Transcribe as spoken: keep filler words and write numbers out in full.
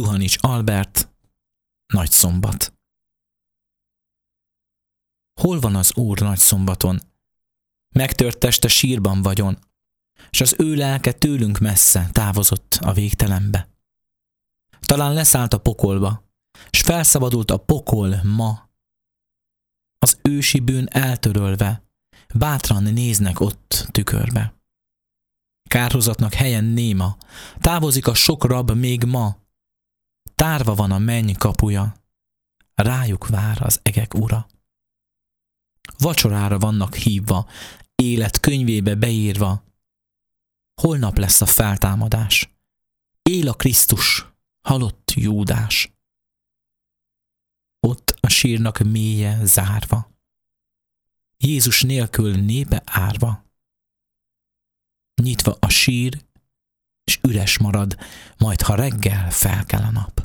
Szuhanics Albert, Nagyszombat. Hol van az Úr nagyszombaton? Megtört teste sírban vagyon, s az ő lelke tőlünk messze távozott a végtelenbe. Talán leszállt a pokolba, s felszabadult a pokol ma. Az ősi bűn eltörölve, bátran néznek ott tükörbe. Kárhozatnak helyen néma, távozik a sok rab még ma. Tárva van a menny kapuja, rájuk vár az egek ura. Vacsorára vannak hívva, élet könyvébe beírva. Holnap lesz a feltámadás. Él a Krisztus, halott Júdás. Ott a sírnak mélye zárva. Jézus nélkül népe árva. Nyitva a sír, és üres marad, majd ha reggel felkel a nap.